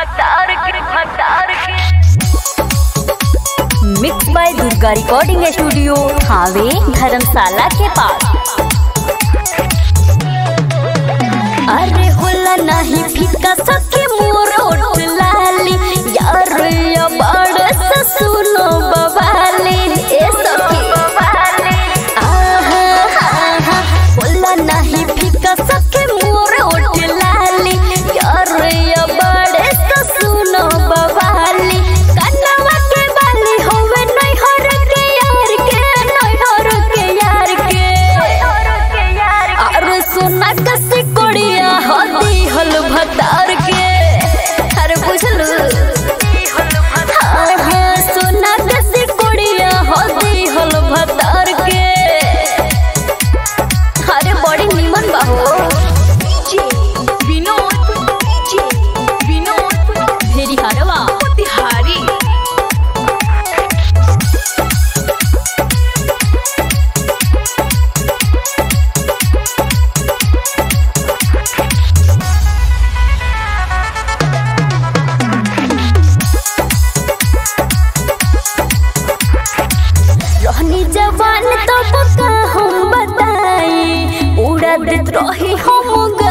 Mix by Durga recording studio हावे धर्मशाला के पास। अरे होला नहीं फीका सके मोर ओठ लाली यार या बड़ से सुनो बवाली ए सखी आहा होला नहीं फीका सके मोर ओठ लाली यार या बड़ से सुनो बवाली कन्नवा के बाली होवे नहीं हर के यार के अरे सोना कसी कोड़िया होती हल भतार के अरे बुझलू हाँ सोना कसी कोड़िया होती हल भतार के अरे बड़ी निमन बाहो भेरी हरवा तिहारी रहनी जवान तब का हम बताई उड़ा देत रही हम